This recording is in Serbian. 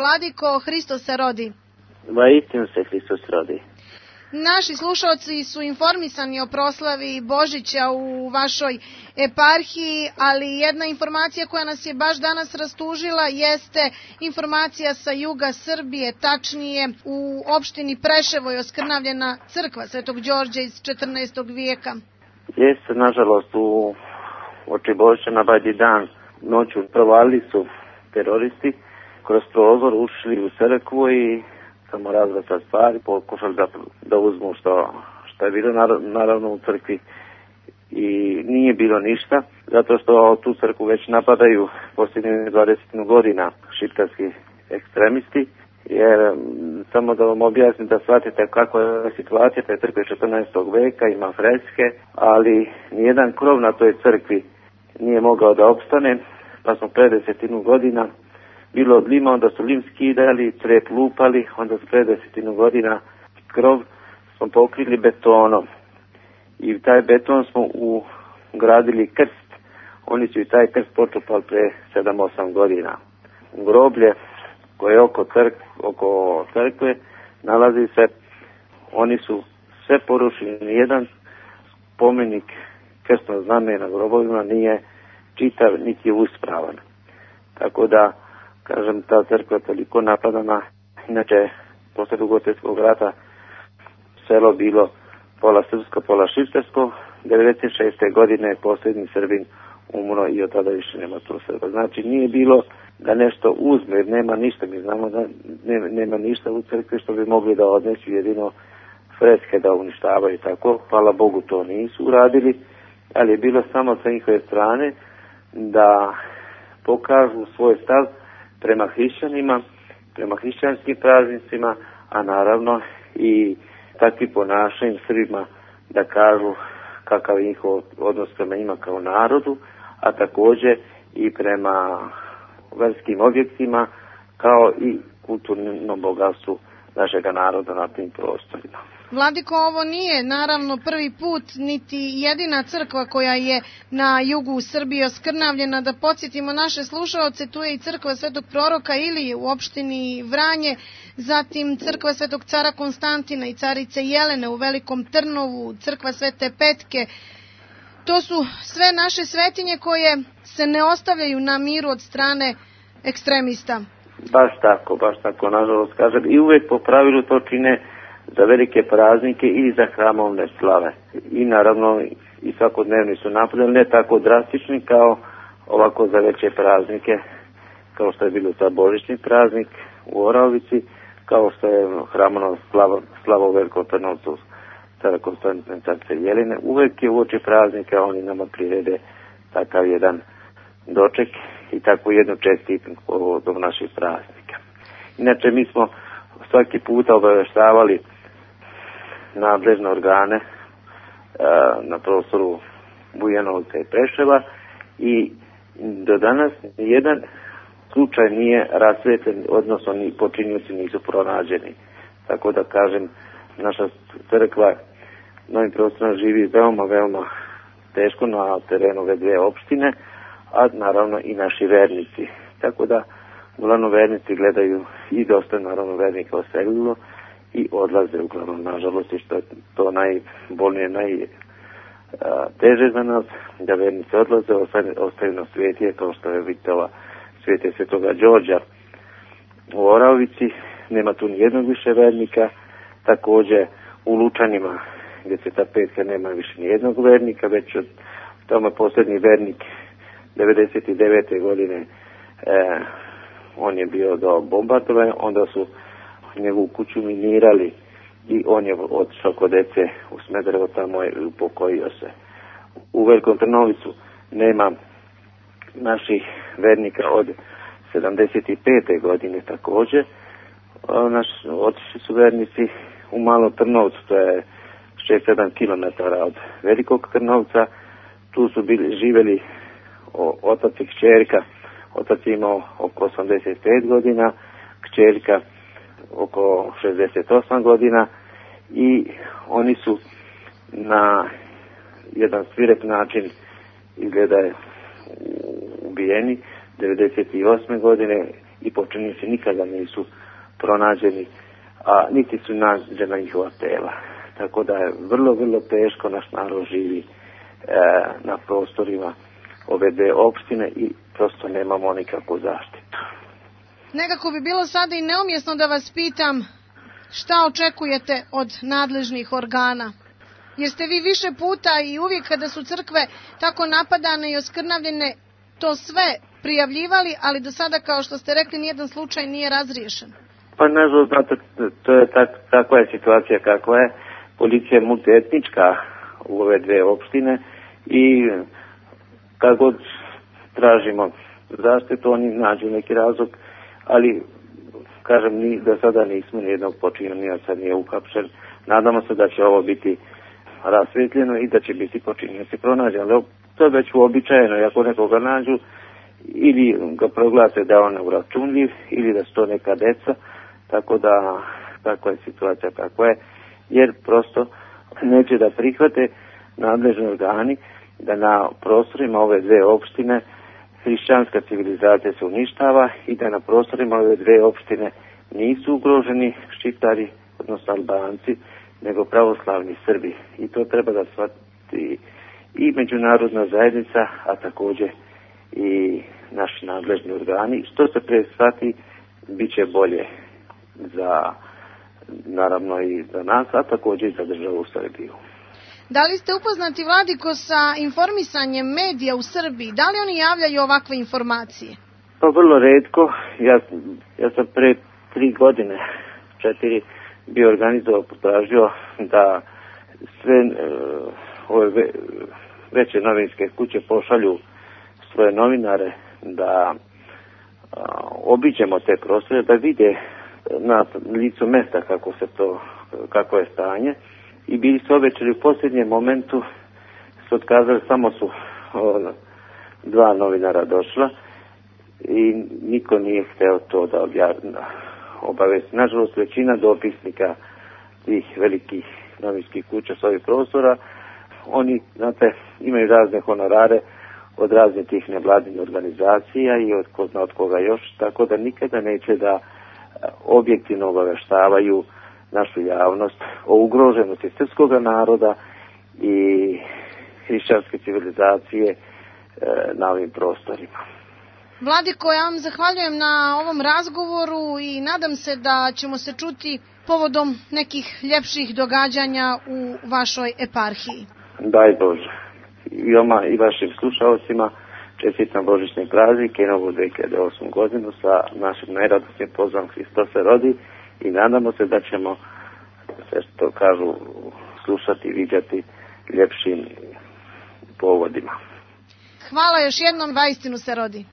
Vladiko, Hristos se rodi. Vaistinu se Hristos rodi. Naši slušalci su informisani o proslavi Božića u vašoj eparhiji, ali jedna informacija koja nas je baš danas rastužila jeste informacija sa juga Srbije, tačnije u opštini Preševo je oskrnavljena crkva Svetog Đorđa iz 14. vijeka. Jeste, nažalost, u oči Božića na Badnji dan noću provalili su teroristi, kroz prozor ušli u crkvu i samo razvrsta stvari, pokušali da uzmu što je bilo naravno u crkvi i nije bilo ništa, zato što tu crkvu već napadaju posljednjih 20 godina šiptarski ekstremisti, jer samo da vam objasnim da shvatite kakva je situacija, te crkve 14. veka, ima freske, ali nijedan krov na toj crkvi nije mogao da opstane, pa smo pre 10 godina bilo od lima, onda su lim skidali, crep lupali, onda su pre 10 godina krov smo pokrili betonom. I taj beton smo ugradili krst. Oni su i taj krst počupali pre 7-8 godina. Groblje koje je oko crkve nalazi se, oni su sve porušili. Nijedan spomenik krstnog znamenja na grobovima nije čitav, niti je uspravan. Tako da, kažem, ta crkva je toliko napadana. Inače, posle Drugog svjetskog rata selo bilo pola srpsko, pola šiptarsko. 96. godine je posljednji Srbin umro i od tada više nema tu Srba. Znači, nije bilo da nešto uzme, jer nema ništa. Mi znamo da nema ništa u crkvi što bi mogli da odnesu, jedino freske da uništavaju. Tako, hvala Bogu, to nisu uradili, ali je bilo samo sa njihove strane da pokažu svoj stav prema hrišćanima, prema hrišćanskim praznicima, a naravno i takvi ponašanjem Srbima da kažu kakav je njihov odnos prema njima kao narodu, a također i prema verskim objektima kao i kulturnom bogatstvu našega naroda na tim prostorima. Vladiko, ovo nije naravno prvi put niti jedina crkva koja je na jugu Srbije oskrnavljena. Da podsjetimo naše slušaoce, tu je i crkva Svetog proroka Ilije u opštini Vranje, zatim crkva Svetog cara Konstantina i carice Jelene u Velikom Trnovu, crkva Svete Petke. To su sve naše svetinje koje se ne ostavljaju na miru od strane ekstremista. Baš tako, nažalost kažem, i uvek po pravilu to čine za velike praznike i za hramovne slave. I naravno i svakodnevni su napadani, ne tako drastični kao ovako za veće praznike, kao što je bilo ta božićni praznik u Oraovici, kao što je hramovna slava u Velikom Trnovcu cara Konstantina carice Jeline. Uvek je uoči praznika oni nama prirede takav jedan doček i takvu jednu čestitku povodom naših praznika. Inače, mi smo svaki puta obaveštavali nadležne organe na prostoru Bujanovca i Preševa i do danas nijedan slučaj nije rasvetljen, odnosno ni počinioci nisu pronađeni. Tako da kažem, naša crkva na ovim prostorima živi veoma teško na terenu ove dve opštine, a naravno i naši vernici. Tako da uglavnom vernici gledaju i dosta naravno vernika oselilo i odlaze uglavnom, nažalost, i što je to najbolnije, najteže za nas, da vernici odlaze, ostaju na svetije, kao što je vidjela svetije Svetoga Đorđa u Oraovici, nema tu nijednog više vernika, također u Lučanima, gdje se ta petka nema više nijednog vernika, već od tome posljednji vernik 99. godine on je bio do bombardovanja, onda su njegovu kuću minirali i on je otišao kod dece u Smederevo, tamo je upokojio se. U Velikom Trnovicu nema naših vernika od 75. godine također. Otišli su vernici u Malom Trnovcu, to je 6-7 km od Velikog Trnovca. Tu su živjeli otac i kćerka. Otac je imao oko 85 godina, kćerka oko 68 godina i oni su na jedan svirep način izgleda ubijeni 98. godine i počinioci nikada nisu pronađeni, a niti su nađena njihova tela. Tako da je vrlo, vrlo teško, naš narod živi na prostorima ove dve opštine i prosto nemamo nikakvu zaštitu. Nekako bi bilo sada i neumjesno da vas pitam šta očekujete od nadležnih organa. Jer ste vi više puta i uvijek kada su crkve tako napadane i oskrnavljene to sve prijavljivali, ali do sada, kao što ste rekli, nijedan slučaj nije razriješen. Pa nažalost, znate, to je takva je situacija kakva je. Policija je multietnička u ove dve opštine i kad god tražimo zaštitu, oni nađu neki razlog, ali kažem, ni do sada nismo nijednog počinioca nije uhapšen. Nadamo se da će ovo biti rasvetljeno i da će biti počinioci pronađeni. Ali to je već uobičajeno, i ako nekoga nađu, ili ga proglase da on je uračunljiv, ili da su to neka deca, tako da takva je situacija kakva je, jer prosto neće da prihvate nadležni organi da na prostorima ove dve opštine hrišćanska civilizacija se uništava i da na prostorima ove dve opštine nisu ugroženi Šiptari, odnosno Albanci, nego pravoslavni Srbi. I to treba da shvati i međunarodna zajednica, a također i naši nadležni organi. Što se pre shvati, bit će bolje za, naravno i za nas, a također i za državu Srbiju. Da li ste upoznati, Vladiko, sa informisanjem medija u Srbiji? Da li oni javljaju ovakve informacije? Pa vrlo retko. Ja sam pre 3 godine, 4, bio organizovao, potražio da sve ove veće novinske kuće pošalju svoje novinare da obiđemo te prostore, da vide na licu mesta kako je stanje. I bili su obećali u posljednjem momentu, su otkazali, samo su 2 novinara došla i niko nije hteo to da obavesti. Nažalost, većina dopisnika tih velikih novinskih kuća s ovih prostora, oni, znate, imaju razne honorare od raznih tih nevladinih organizacija i od koga još, tako da nikada neće da objektivno obaveštavaju našu javnost o ugroženosti srpskog naroda i hrišćanske civilizacije na ovim prostorima. Vladiko, ja vam zahvaljujem na ovom razgovoru i nadam se da ćemo se čuti povodom nekih ljepših događanja u vašoj eparhiji. Daj Bože. I vama i vašim slušalcima čestitam božićne praznike i novu 2008. godinu sa našim najradosnijim pozdravom Hristos se rodi i nadamo se da ćemo, sve što kažu, slušati i viđati ljepšim povodima. Hvala još jednom, vaistinu se rodi.